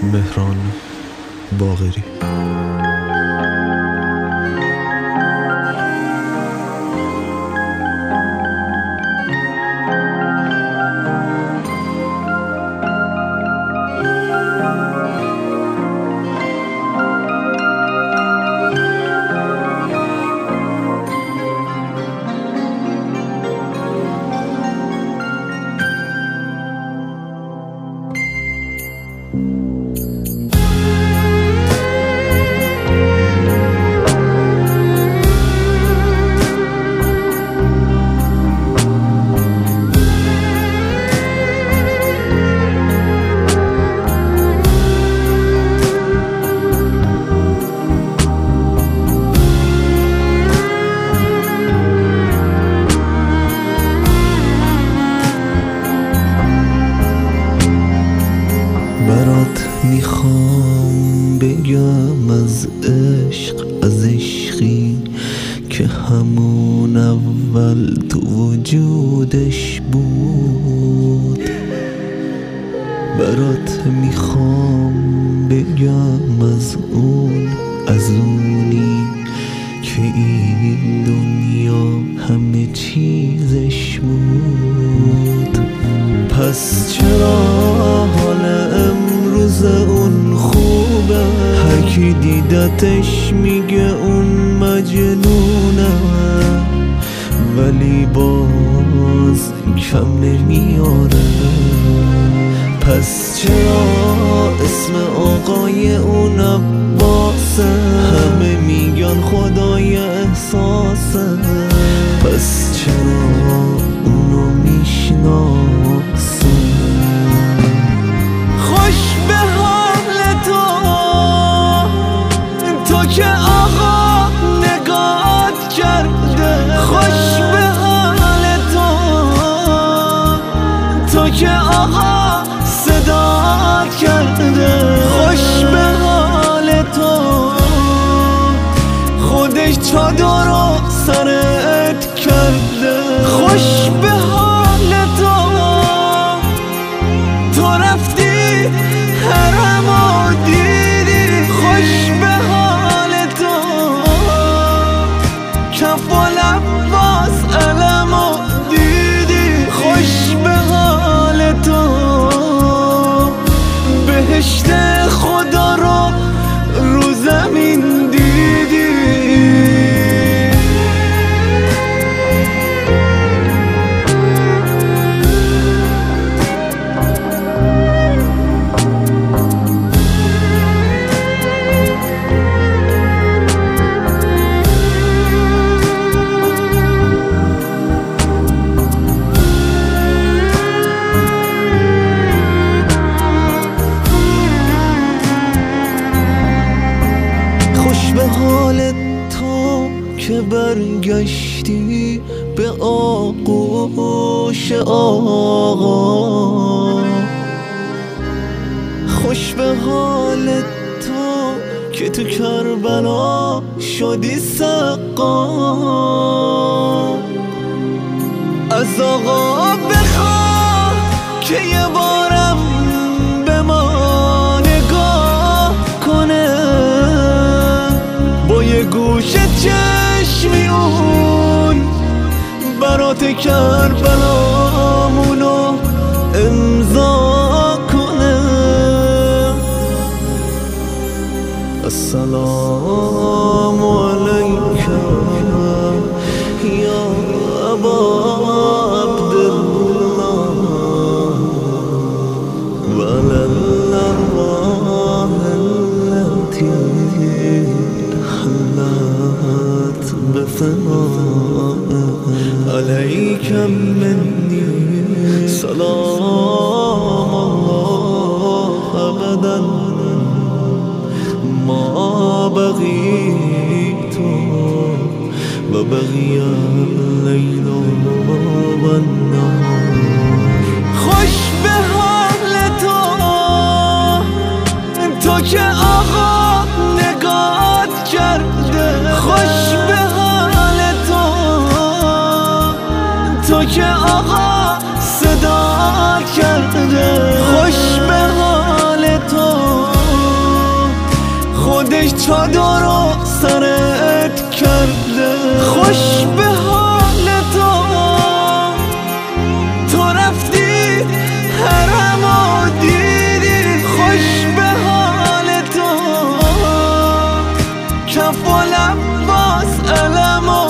مهران باقری. برات میخوام بگم از عشق، از عشقی که همون اول تو وجودش بود. برات میخوام بگم از اونی که این دنیا همه چیزش بود. پس چرا حال امروز اون خوبه؟ هر کی دیدتش میگه اون مجنونه، ولی باز کم نمیاره. پس چرا اسم آقای اون عباسه؟ همه میگن خدای احساسه. پس چرا اونو میشناسه؟ خوش به حال تو که آقا نگات کرده. خوش به حال تو که آقا صدات کرده. خوش به حال تو خودش چادر رو سرت کرده. خوش به حال تو رفتی حرمو دیدی. خوش به حال تو کف و لباس علمو دیدی. خوش به حال تو بهشت خدا رو زمین دیدی. به حال تو که برگشتی به آغوش آقا. خوش به حال تو که تو کربلا شدی سقا. از آقا بخواه که یه بارم به ما نگاه کنه، با یه گوشه چشمی اون برات کربلامونو امضا کنه. السلام علیکم یا ابا عبدالله و الارواح التي حلت بفناء عليك مني سلام الله أبدا ما بغيت وبغي الليل والنهار. خوش به حال تو که آقا نگات کرده. خوش به حال تو که آقا صدا کرده. خوش به حال تو خودش چادر رو سرت کرده. خوش به حال تو رفتی حرمو دیدی. خوش به حال تو کف و لب باز علمو